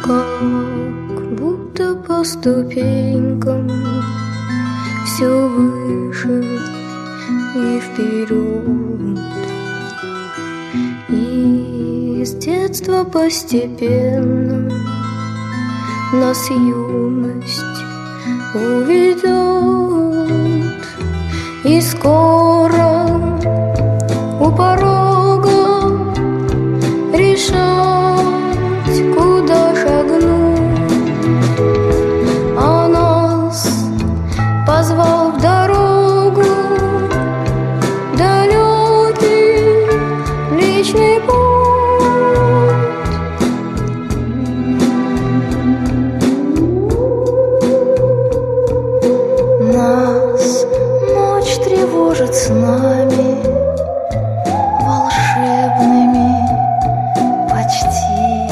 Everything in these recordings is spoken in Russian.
Как будто по ступенькам все выше и вперед. И с детства постепенно нас юность уведет. И скоро у порога решать, куда шагнуть. А нас позвал в дорогу далекий Млечный Путь. Нас ночь тревожит снами волшебными почти.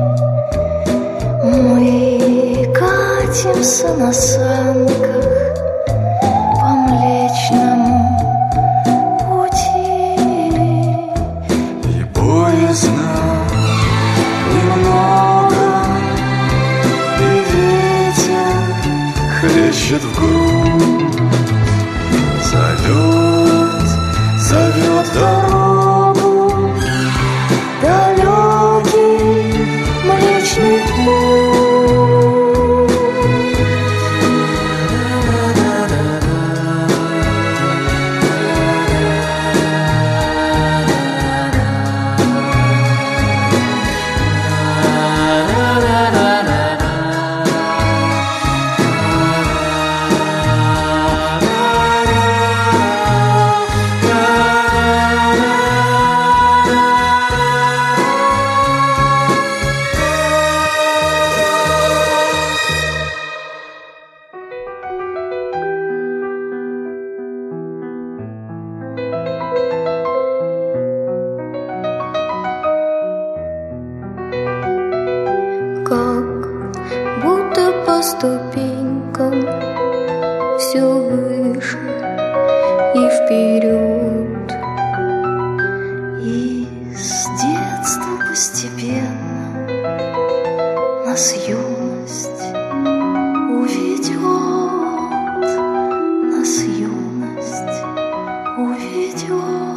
Мы катимся на санках по Млечному пути. И поздно немного, и ветер хлещет в грудь. Зовет дорогу далекий Млечный Путь. Как будто по ступенькам все выше и вперед. И с детства постепенно нас юность уведет. Нас юность уведет.